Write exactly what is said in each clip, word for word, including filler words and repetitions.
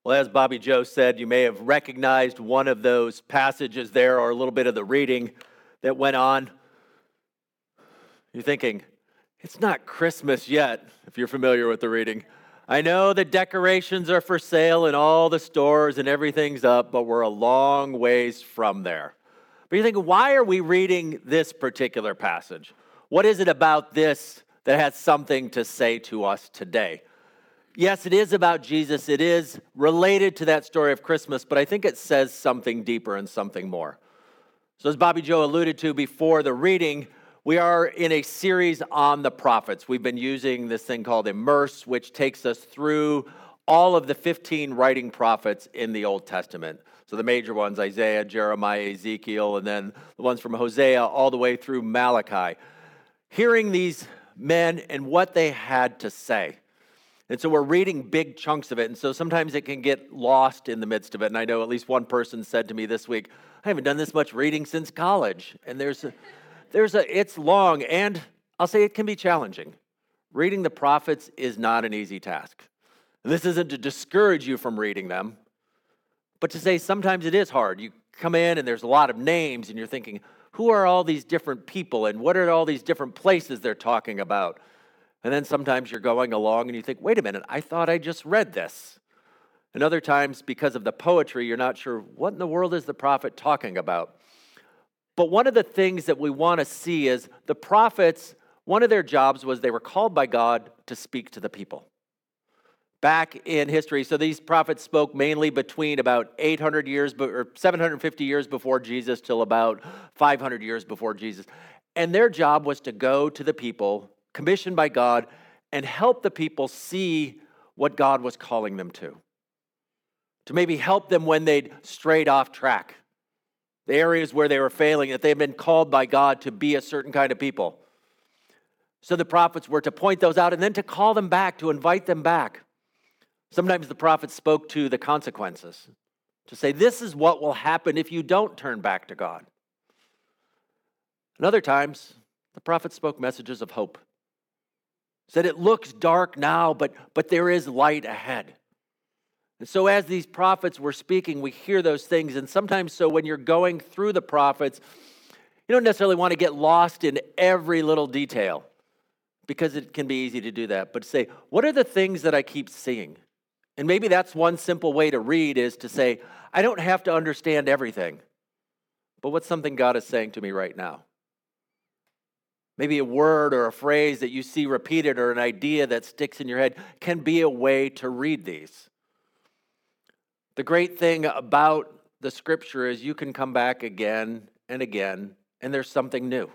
Well, as Bobby Joe said, you may have recognized one of those passages there or a little bit of the reading that went on. You're thinking, it's not Christmas yet, if you're familiar with the reading. I know the decorations are for sale in all the stores and everything's up, but we're a long ways from there. But you're thinking, why are we reading this particular passage? What is it about this that has something to say to us today? Yes, it is about Jesus. It is related to that story of Christmas, but I think it says something deeper and something more. So as Bobby Joe alluded to before the reading, we are in a series on the prophets. We've been using this thing called Immerse, which takes us through all of the fifteen writing prophets in the Old Testament. So the major ones, Isaiah, Jeremiah, Ezekiel, and then the ones from Hosea all the way through Malachi. Hearing these men and what they had to say. And so we're reading big chunks of it, and so sometimes it can get lost in the midst of it. And I know at least one person said to me this week, I haven't done this much reading since college. And there's a, there's a, it's long, and I'll say it can be challenging. Reading the prophets is not an easy task. And this isn't to discourage you from reading them, but to say sometimes it is hard. You come in and there's a lot of names, and you're thinking, who are all these different people, and what are all these different places they're talking about? And then sometimes you're going along and you think, wait a minute, I thought I just read this. And other times, because of the poetry, you're not sure, what in the world is the prophet talking about? But one of the things that we want to see is the prophets, one of their jobs was they were called by God to speak to the people. Back in history, so these prophets spoke mainly between about eight hundred years, or seven hundred fifty years before Jesus till about five hundred years before Jesus. And their job was to go to the people, commissioned by God, and help the people see what God was calling them to. To maybe help them when they'd strayed off track. The areas where they were failing, that they had been called by God to be a certain kind of people. So the prophets were to point those out and then to call them back, to invite them back. Sometimes the prophets spoke to the consequences, to say, this is what will happen if you don't turn back to God. And other times, the prophets spoke messages of hope. Said it looks dark now, but, but there is light ahead. And so as these prophets were speaking, we hear those things. And sometimes so when you're going through the prophets, you don't necessarily want to get lost in every little detail, because it can be easy to do that. But say, what are the things that I keep seeing? And maybe that's one simple way to read, is to say, I don't have to understand everything, but what's something God is saying to me right now? Maybe a word or a phrase that you see repeated or an idea that sticks in your head can be a way to read these. The great thing about the scripture is you can come back again and again, and there's something new.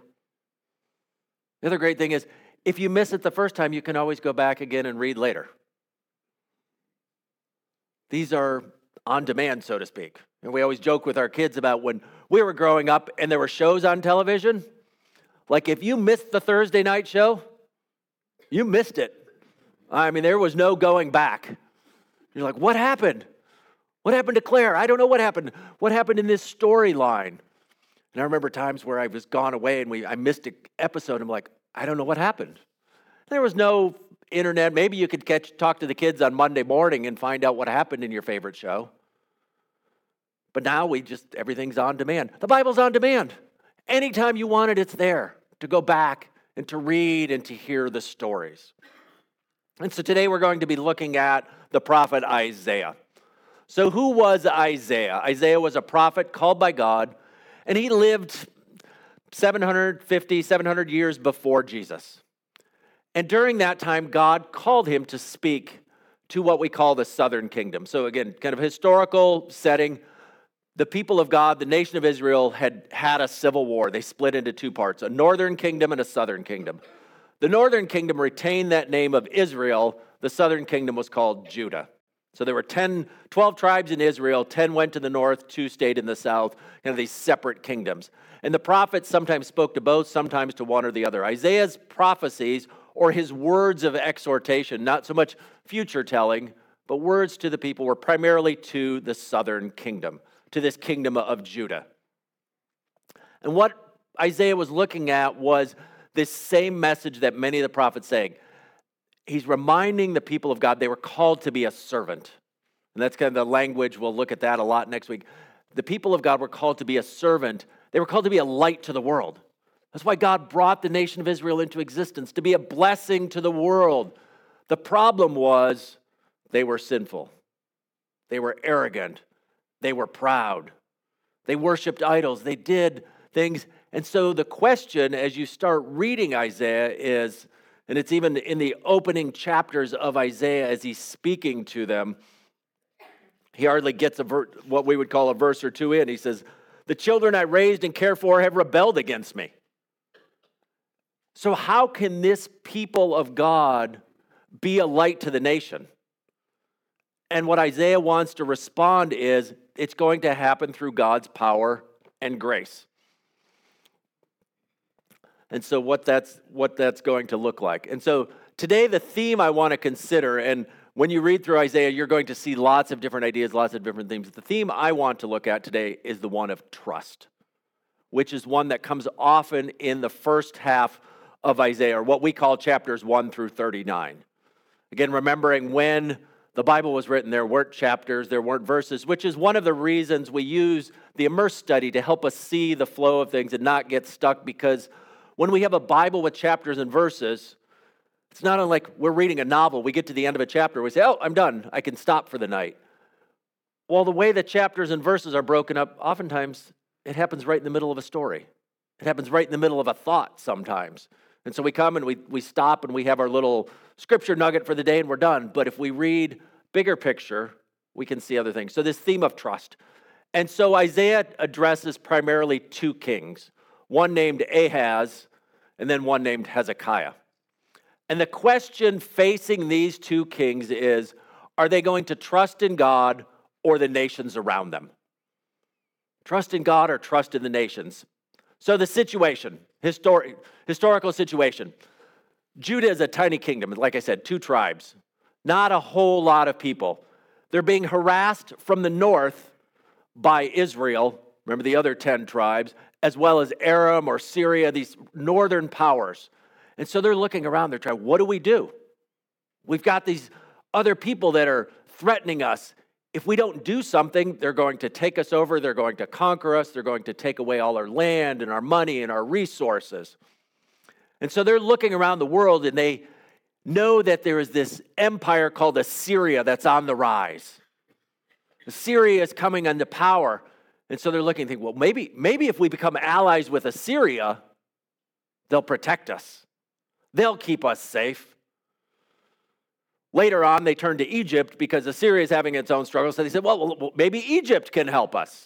The other great thing is, if you miss it the first time, you can always go back again and read later. These are on demand, so to speak. And we always joke with our kids about when we were growing up and there were shows on television. Like if you missed the Thursday night show, you missed it. I mean, there was no going back. You're like, what happened? What happened to Claire? I don't know what happened. What happened in this storyline? And I remember times where I was gone away and we I missed an episode. I'm like, I don't know what happened. There was no internet. Maybe you could catch talk to the kids on Monday morning and find out what happened in your favorite show. But now we just, everything's on demand. The Bible's on demand. Anytime you want it, it's there to go back and to read and to hear the stories. And so today we're going to be looking at the prophet Isaiah. So who was Isaiah? Isaiah was a prophet called by God, and he lived seven fifty, seven hundred years before Jesus. And during that time, God called him to speak to what we call the southern kingdom. So again, kind of historical setting. The people of God, the nation of Israel, had had a civil war. They split into two parts, a northern kingdom and a southern kingdom. The northern kingdom retained that name of Israel. The southern kingdom was called Judah. So there were ten, twelve tribes in Israel. ten went to the north, two stayed in the south, kind of these separate kingdoms. And the prophets sometimes spoke to both, sometimes to one or the other. Isaiah's prophecies, or his words of exhortation, not so much future telling, but words to the people, were primarily to the southern kingdom, to this kingdom of Judah. And what Isaiah was looking at was this same message that many of the prophets saying. He's reminding the people of God they were called to be a servant. And that's kind of the language. We'll look at that a lot next week. The people of God were called to be a servant. They were called to be a light to the world. That's why God brought the nation of Israel into existence, to be a blessing to the world. The problem was they were sinful. They were arrogant. They were proud. They worshiped idols. They did things. And so the question as you start reading Isaiah is, and it's even in the opening chapters of Isaiah as he's speaking to them, he hardly gets a ver- what we would call a verse or two in. He says, the children I raised and cared for have rebelled against me. So how can this people of God be a light to the nation? And what Isaiah wants to respond is, it's going to happen through God's power and grace. And so what that's what that's going to look like. And so today the theme I want to consider, and when you read through Isaiah, you're going to see lots of different ideas, lots of different themes. The theme I want to look at today is the one of trust, which is one that comes often in the first half of Isaiah, or what we call chapters one through thirty-nine. Again, remembering when the Bible was written, there weren't chapters, there weren't verses, which is one of the reasons we use the Immerse study to help us see the flow of things and not get stuck, because when we have a Bible with chapters and verses, it's not unlike we're reading a novel. We get to the end of a chapter, we say, oh, I'm done. I can stop for the night. Well, the way the chapters and verses are broken up, oftentimes it happens right in the middle of a story. It happens right in the middle of a thought sometimes. And so we come and we, we stop and we have our little scripture nugget for the day and we're done. But if we read bigger picture, we can see other things. So this theme of trust. And so Isaiah addresses primarily two kings, one named Ahaz and then one named Hezekiah. And the question facing these two kings is, are they going to trust in God or the nations around them? Trust in God or trust in the nations? So the situation, histori- historical situation. Judah is a tiny kingdom, like I said, two tribes, not a whole lot of people. They're being harassed from the north by Israel, remember the other ten tribes, as well as Aram or Syria, these northern powers. And so they're looking around, they're trying, what do we do? We've got these other people that are threatening us. If we don't do something, they're going to take us over, they're going to conquer us, they're going to take away all our land and our money and our resources. And so they're looking around the world and they know that there is this empire called Assyria that's on the rise. Assyria is coming into power. And so they're looking and think, well, maybe, maybe if we become allies with Assyria, they'll protect us. They'll keep us safe. Later on, they turned to Egypt because Assyria is having its own struggles. So they said, well, well, maybe Egypt can help us.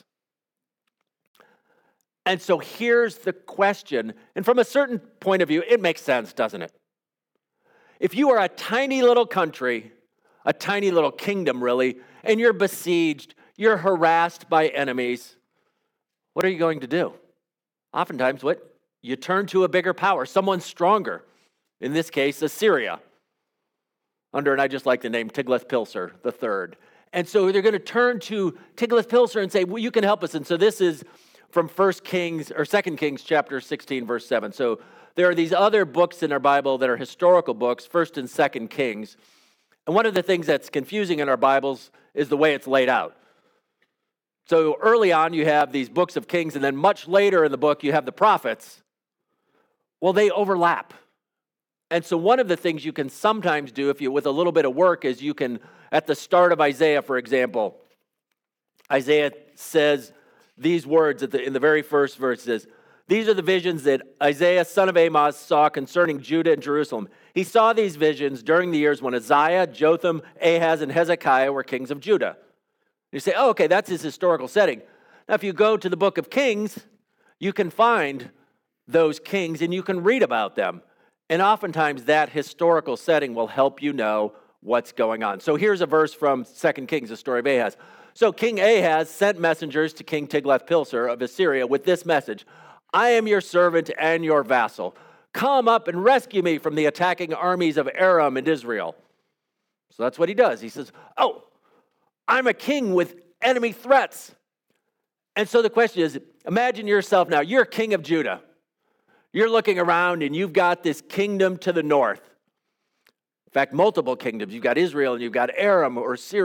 And so here's the question. And from a certain point of view, it makes sense, doesn't it? If you are a tiny little country, a tiny little kingdom, really, and you're besieged, you're harassed by enemies, what are you going to do? Oftentimes, what? You turn to a bigger power, someone stronger. In this case, Assyria. Under, and I just like the name, Tiglath-Pileser the third. And so they're going to turn to Tiglath-Pileser and say, well, you can help us. And so this is from First Kings, or Second Kings chapter sixteen, verse seven. So there are these other books in our Bible that are historical books, First and Second Kings. And one of the things that's confusing in our Bibles is the way it's laid out. So early on, you have these books of Kings, and then much later in the book, you have the prophets. Well, they overlap. And so one of the things you can sometimes do if you, with a little bit of work, is you can, at the start of Isaiah, for example, Isaiah says these words at the, in the very first verse, says, these are the visions that Isaiah, son of Amoz, saw concerning Judah and Jerusalem. He saw these visions during the years when Uzziah, Jotham, Ahaz, and Hezekiah were kings of Judah. You say, oh, okay, that's his historical setting. Now, if you go to the book of Kings, you can find those kings and you can read about them. And oftentimes that historical setting will help you know what's going on. So here's a verse from Second Kings, the story of Ahaz. So King Ahaz sent messengers to King Tiglath-Pileser of Assyria with this message, I am your servant and your vassal. Come up and rescue me from the attacking armies of Aram and Israel. So that's what he does. He says, oh, I'm a king with enemy threats. And so the question is, imagine yourself now, you're king of Judah. You're looking around and you've got this kingdom to the north. In fact, multiple kingdoms. You've got Israel and you've got Aram or Syria.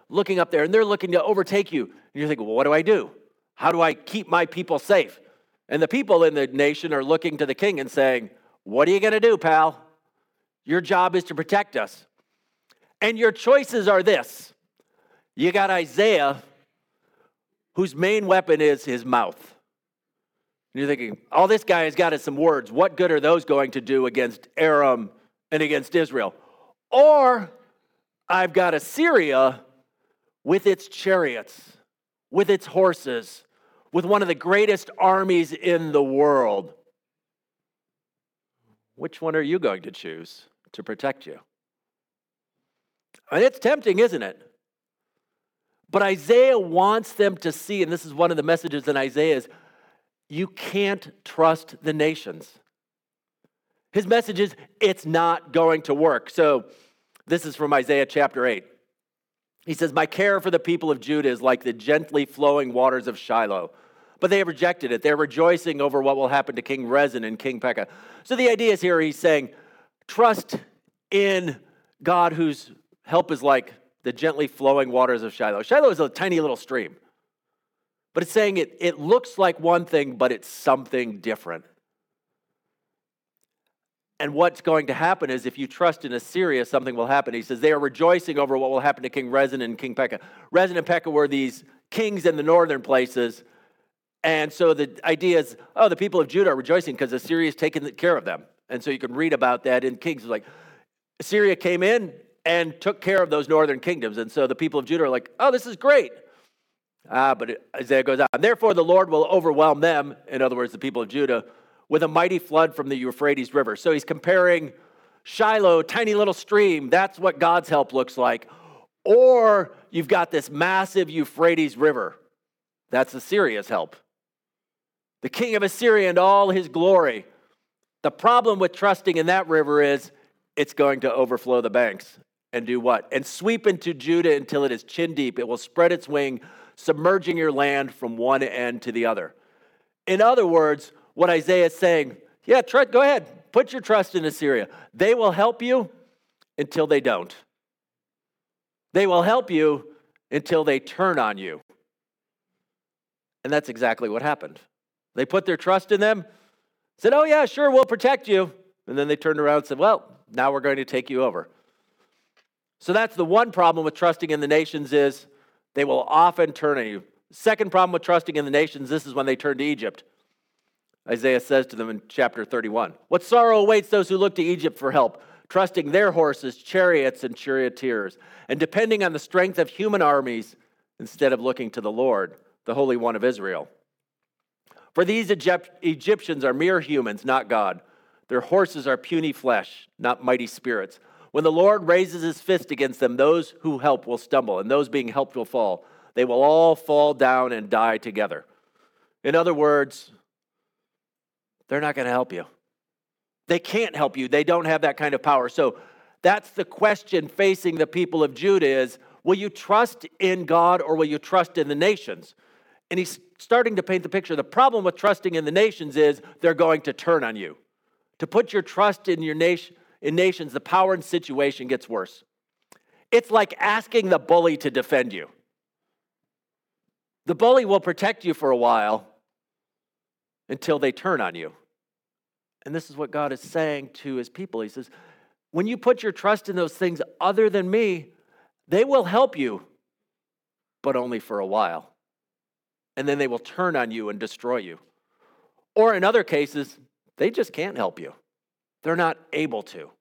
looking up there, and they're looking to overtake you. And you're thinking, well, what do I do? How do I keep my people safe? And the people in the nation are looking to the king and saying, what are you going to do, pal? Your job is to protect us. And your choices are this. You got Isaiah, whose main weapon is his mouth. And you're thinking, oh, this guy has got us some words. What good are those going to do against Aram and against Israel? Or I've got Assyria with its chariots, with its horses, with one of the greatest armies in the world. Which one are you going to choose to protect you? And it's tempting, isn't it? But Isaiah wants them to see, and this is one of the messages in Isaiah, is you can't trust the nations. His message is, it's not going to work. So this is from Isaiah chapter eight. He says, my care for the people of Judah is like the gently flowing waters of Shiloh. But they have rejected it. They're rejoicing over what will happen to King Rezin and King Pekah. So the idea is here, he's saying, trust in God whose help is like the gently flowing waters of Shiloh. Shiloh is a tiny little stream. But it's saying it, it looks like one thing, but it's something different. And what's going to happen is if you trust in Assyria, something will happen. He says they are rejoicing over what will happen to King Rezin and King Pekah. Rezin and Pekah were these kings in the northern places. And so the idea is, oh, the people of Judah are rejoicing because Assyria has taken care of them. And so you can read about that in Kings. It's like Assyria came in and took care of those northern kingdoms. And so the people of Judah are like, oh, this is great. Ah, but Isaiah goes on. Therefore, the Lord will overwhelm them, in other words, the people of Judah, with a mighty flood from the Euphrates River. So he's comparing Shiloh, tiny little stream. That's what God's help looks like. Or you've got this massive Euphrates River. That's Assyria's help. The king of Assyria and all his glory. The problem with trusting in that river is it's going to overflow the banks. And do what? And sweep into Judah until it is chin deep. It will spread its wing, submerging your land from one end to the other. In other words, what Isaiah is saying, yeah, tr- go ahead, put your trust in Assyria. They will help you until they don't. They will help you until they turn on you. And that's exactly what happened. They put their trust in them, said, oh yeah, sure, we'll protect you. And then they turned around and said, well, now we're going to take you over. So that's the one problem with trusting in the nations is they will often turn on you. Second problem with trusting in the nations, this is when they turn to Egypt. Isaiah says to them in chapter thirty-one, what sorrow awaits those who look to Egypt for help, trusting their horses, chariots, and charioteers, and depending on the strength of human armies instead of looking to the Lord, the Holy One of Israel. For these Egypt- Egyptians are mere humans, not God. Their horses are puny flesh, not mighty spirits. When the Lord raises his fist against them, those who help will stumble, and those being helped will fall. They will all fall down and die together. In other words, they're not going to help you. They can't help you. They don't have that kind of power. So that's the question facing the people of Judah is, will you trust in God or will you trust in the nations? And he's starting to paint the picture. The problem with trusting in the nations is they're going to turn on you. To put your trust in your nation, in nations, the power and situation gets worse. It's like asking the bully to defend you. The bully will protect you for a while until they turn on you. And this is what God is saying to his people. He says, when you put your trust in those things other than me, they will help you, but only for a while. And then they will turn on you and destroy you. Or in other cases, they just can't help you. They're not able to.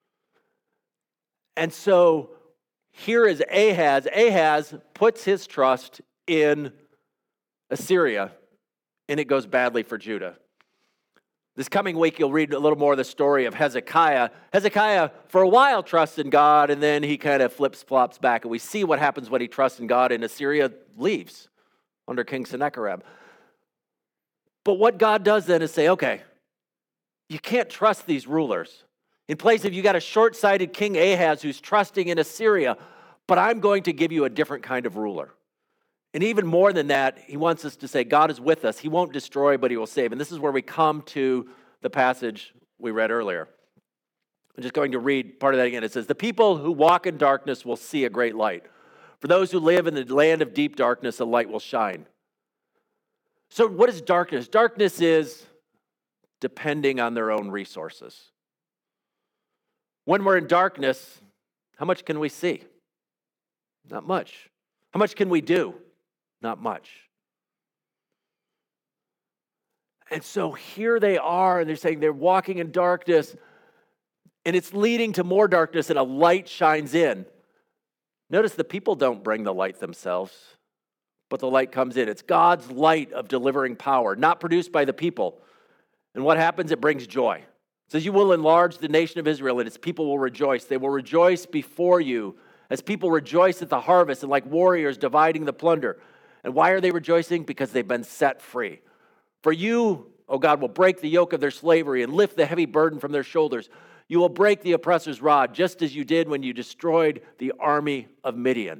And so here is Ahaz. Ahaz puts his trust in Assyria, and it goes badly for Judah. This coming week, you'll read a little more of the story of Hezekiah. Hezekiah, for a while, trusts in God, and then he kind of flips, flops back. And we see what happens when he trusts in God, and Assyria leaves under King Sennacherib. But what God does then is say, okay, you can't trust these rulers. In place of you got a short-sighted King Ahaz who's trusting in Assyria, but I'm going to give you a different kind of ruler. And even more than that, he wants us to say, God is with us. He won't destroy, but he will save. And this is where we come to the passage we read earlier. I'm just going to read part of that again. It says, the people who walk in darkness will see a great light. For those who live in the land of deep darkness, a light will shine. So what is darkness? Darkness is depending on their own resources. When we're in darkness, how much can we see? Not much. How much can we do? Not much. And so here they are, and they're saying they're walking in darkness, and it's leading to more darkness, and a light shines in. Notice the people don't bring the light themselves, but the light comes in. It's God's light of delivering power, not produced by the people. And what happens? It brings joy. It says, you will enlarge the nation of Israel, and its people will rejoice. They will rejoice before you, as people rejoice at the harvest, and like warriors dividing the plunder. And why are they rejoicing? Because they've been set free. For you, O God, will break the yoke of their slavery and lift the heavy burden from their shoulders. You will break the oppressor's rod, just as you did when you destroyed the army of Midian.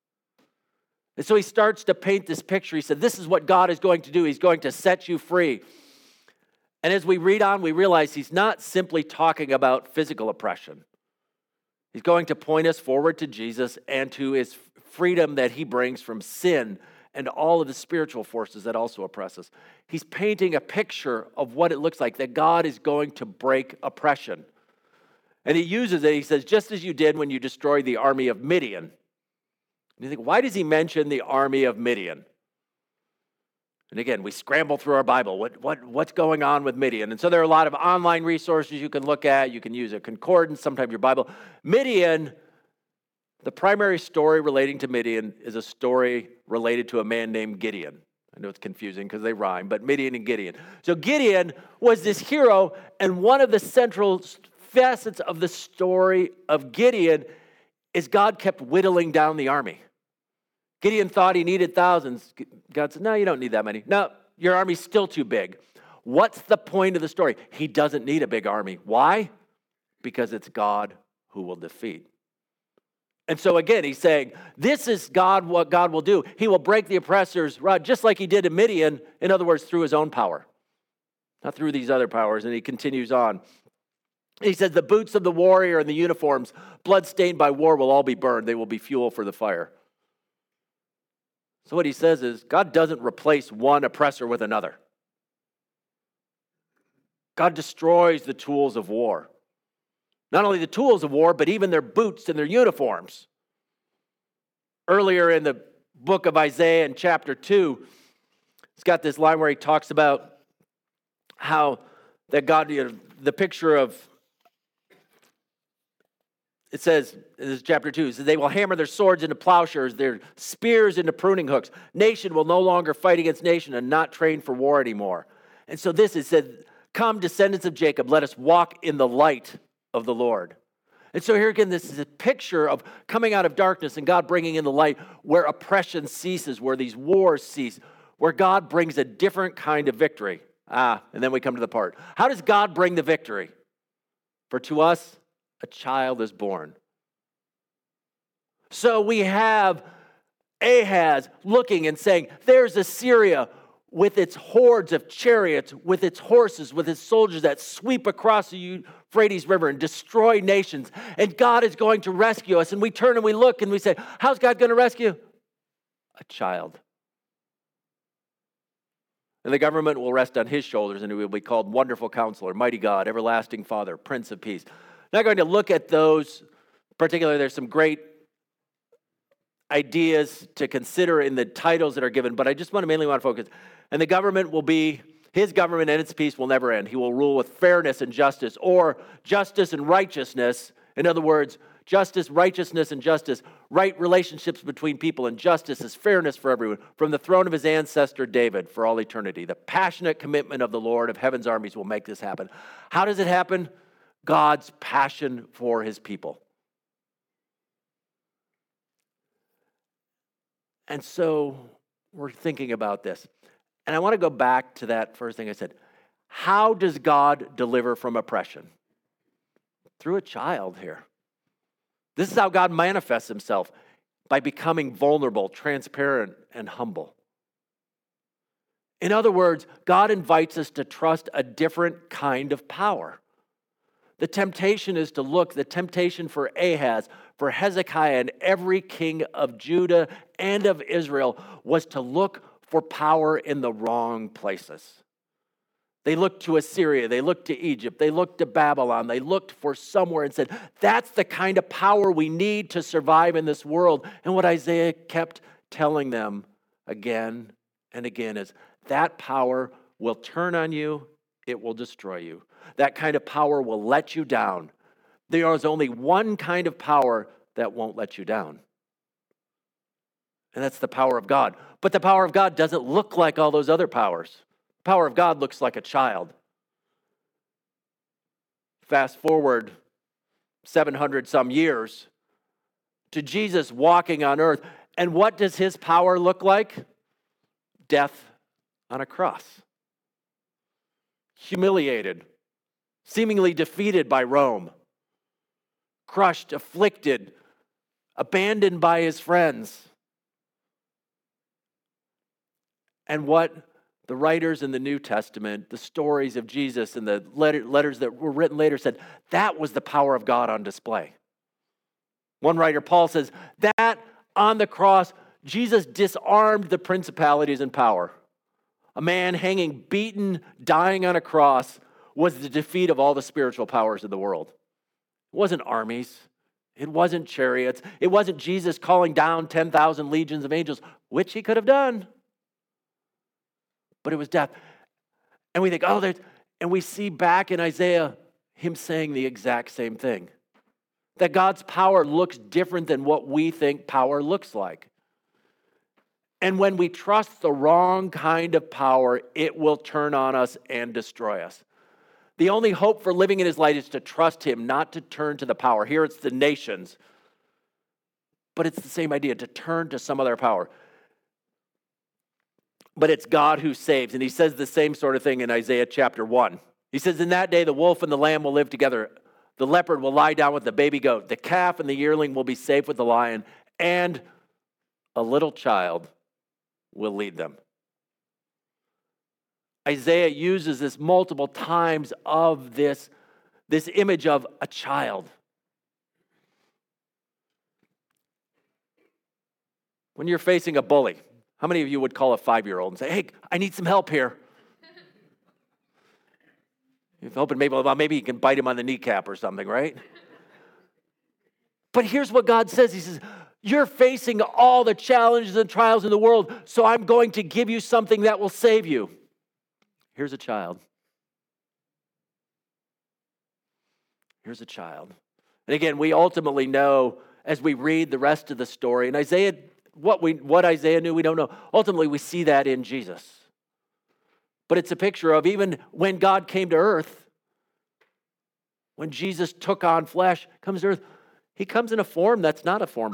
And so he starts to paint this picture. He said, this is what God is going to do. He's going to set you free. And as we read on, we realize he's not simply talking about physical oppression. He's going to point us forward to Jesus and to his freedom that he brings from sin and all of the spiritual forces that also oppress us. He's painting a picture of what it looks like, that God is going to break oppression. And he uses it, he says, just as you did when you destroyed the army of Midian. And you think, why does he mention the army of Midian? And again, we scramble through our Bible. What, what, what's going on with Midian? And so there are a lot of online resources you can look at. You can use a concordance, sometimes your Bible. Midian, the primary story relating to Midian is a story related to a man named Gideon. I know it's confusing because they rhyme, but Midian and Gideon. So Gideon was this hero, and one of the central facets of the story of Gideon is God kept whittling down the army. Gideon thought he needed thousands. God said, no, you don't need that many. No, your army's still too big. What's the point of the story? He doesn't need a big army. Why? Because it's God who will defeat. And so again, he's saying, this is God, what God will do. He will break the oppressor's rod, just like he did in Midian, in other words, through his own power, not through these other powers. And he continues on. He says, the boots of the warrior and the uniforms, blood-stained by war, will all be burned. They will be fuel for the fire. So what he says is, God doesn't replace one oppressor with another. God destroys the tools of war. Not only the tools of war, but even their boots and their uniforms. Earlier in the book of Isaiah in chapter two, it's got this line where he talks about how that God, you know, the picture of, it says, in this chapter two, it says, they will hammer their swords into plowshares, their spears into pruning hooks. Nation will no longer fight against nation and not train for war anymore. And so this, it said, come, descendants of Jacob, let us walk in the light of the Lord. And so here again, this is a picture of coming out of darkness and God bringing in the light where oppression ceases, where these wars cease, where God brings a different kind of victory. Ah, and then we come to the part. How does God bring the victory? For to us, a child is born. So we have Ahaz looking and saying, there's Assyria with its hordes of chariots, with its horses, with its soldiers that sweep across the Euphrates River and destroy nations. And God is going to rescue us. And we turn and we look and we say, how's God going to rescue? A child. And the government will rest on his shoulders, and he will be called Wonderful Counselor, Mighty God, Everlasting Father, Prince of Peace. Not going to look at those, particularly there's some great ideas to consider in the titles that are given, but I just want to mainly want to focus. And the government will be, his government and its peace will never end. He will rule with fairness and justice, or justice and righteousness. In other words, justice, righteousness, and justice, right relationships between people, and justice is fairness for everyone, from the throne of his ancestor David for all eternity. The passionate commitment of the Lord of heaven's armies will make this happen. How does it happen? God's passion for his people. And so we're thinking about this. And I want to go back to that first thing I said. How does God deliver from oppression? Through a child here. This is how God manifests himself, by becoming vulnerable, transparent, and humble. In other words, God invites us to trust a different kind of power. The temptation is to look, the temptation for Ahaz, for Hezekiah and every king of Judah and of Israel was to look for power in the wrong places. They looked to Assyria, they looked to Egypt, they looked to Babylon, they looked for somewhere and said, that's the kind of power we need to survive in this world. And what Isaiah kept telling them again and again is, that power will turn on you, it will destroy you. That kind of power will let you down. There is only one kind of power that won't let you down. And that's the power of God. But the power of God doesn't look like all those other powers. The power of God looks like a child. Fast forward seven hundred some years to Jesus walking on earth. And what does his power look like? Death on a cross. Humiliated, seemingly defeated by Rome, crushed, afflicted, abandoned by his friends. And what the writers in the New Testament, the stories of Jesus and the letter, letters that were written later said, that was the power of God on display. One writer, Paul, says that on the cross, Jesus disarmed the principalities and power. A man hanging, beaten, dying on a cross was the defeat of all the spiritual powers of the world. It wasn't armies. It wasn't chariots. It wasn't Jesus calling down ten thousand legions of angels, which he could have done. But it was death. And we think, oh, there's, and we see back in Isaiah him saying the exact same thing. That God's power looks different than what we think power looks like. And when we trust the wrong kind of power, it will turn on us and destroy us. The only hope for living in his light is to trust him, not to turn to the power. Here it's the nations. But it's the same idea, to turn to some other power. But it's God who saves. And he says the same sort of thing in Isaiah chapter one. He says, in that day, the wolf and the lamb will live together. The leopard will lie down with the baby goat. The calf and the yearling will be safe with the lion. And a little child will lead them. Isaiah uses this multiple times of this, this image of a child. When you're facing a bully, how many of you would call a five-year-old and say, hey, I need some help here? You're hoping maybe, well, maybe you can bite him on the kneecap or something, right? But here's what God says. He says, you're facing all the challenges and trials in the world, so I'm going to give you something that will save you. Here's a child. Here's a child. And again, we ultimately know as we read the rest of the story, and Isaiah, what we what Isaiah knew, we don't know. Ultimately, we see that in Jesus. But it's a picture of even when God came to earth, when Jesus took on flesh, comes to earth, he comes in a form that's not a form